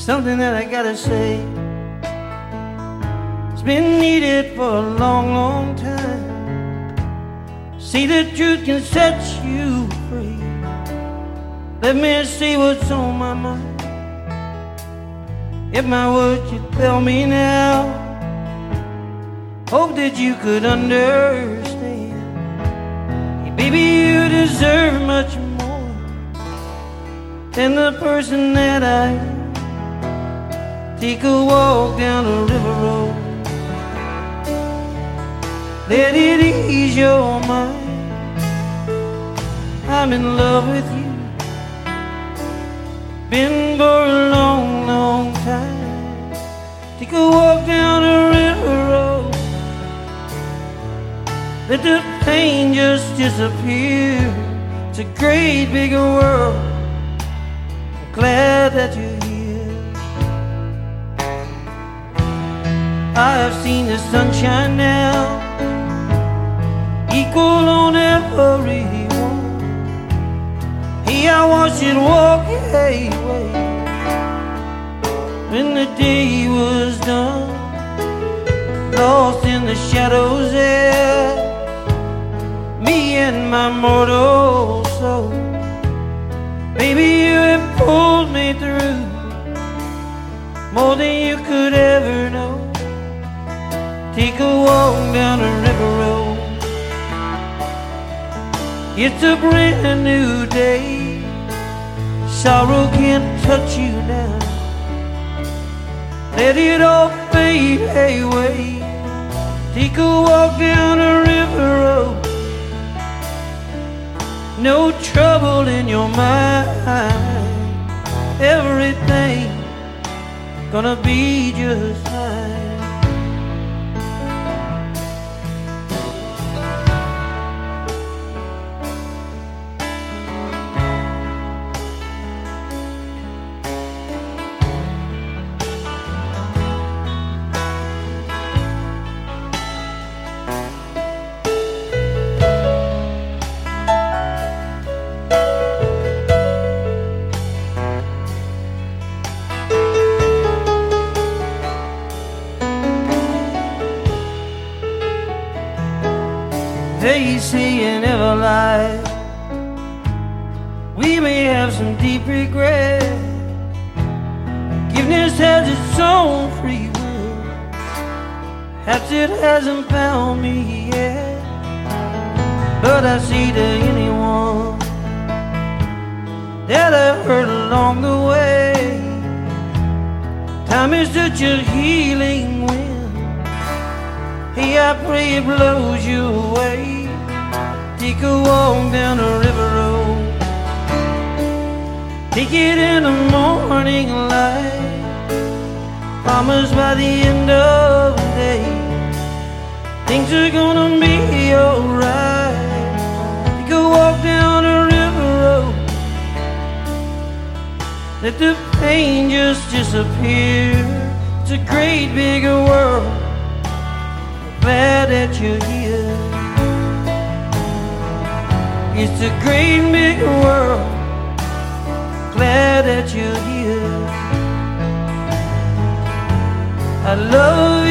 something that I gotta say. It's been needed for a long, long time. See, the truth can set you free. Let me see what's on my mind. If my words should fail me now, hope that you could understand. Hey, baby, you deserve much more than the person that I am. Take a walk down the river road, let it ease your mind. I'm in love with you, been for a long, long time. Take a walk down the river road, let the pain just disappear. It's a great big world, I'm glad that you're here. I have seen the sunshine now, equal on everyone. Hey, I watched it walk away when the day was done, lost in the shadows there, me and my mortal soul. Baby, you have pulled me through more than you could ever know. Take a walk down the river road, it's a brand new day. Sorrow can't touch you now, let it all fade away. Take a walk down the river road, no trouble in your mind. Everything gonna be just fine. They say you never lie. We may have some deep regret. Forgiveness has its own free will. Perhaps it hasn't found me yet, but I say to anyone that I hurt along the way, time is such a healing wind. Hey, I pray it blows you away. Take a walk down the river road, take it in the morning light. Promise by the end of the day, things are gonna be alright. Take a walk down the river road, let the pain just disappear. It's a great big world, glad that you're here. It's a great big world, glad that you're here. I love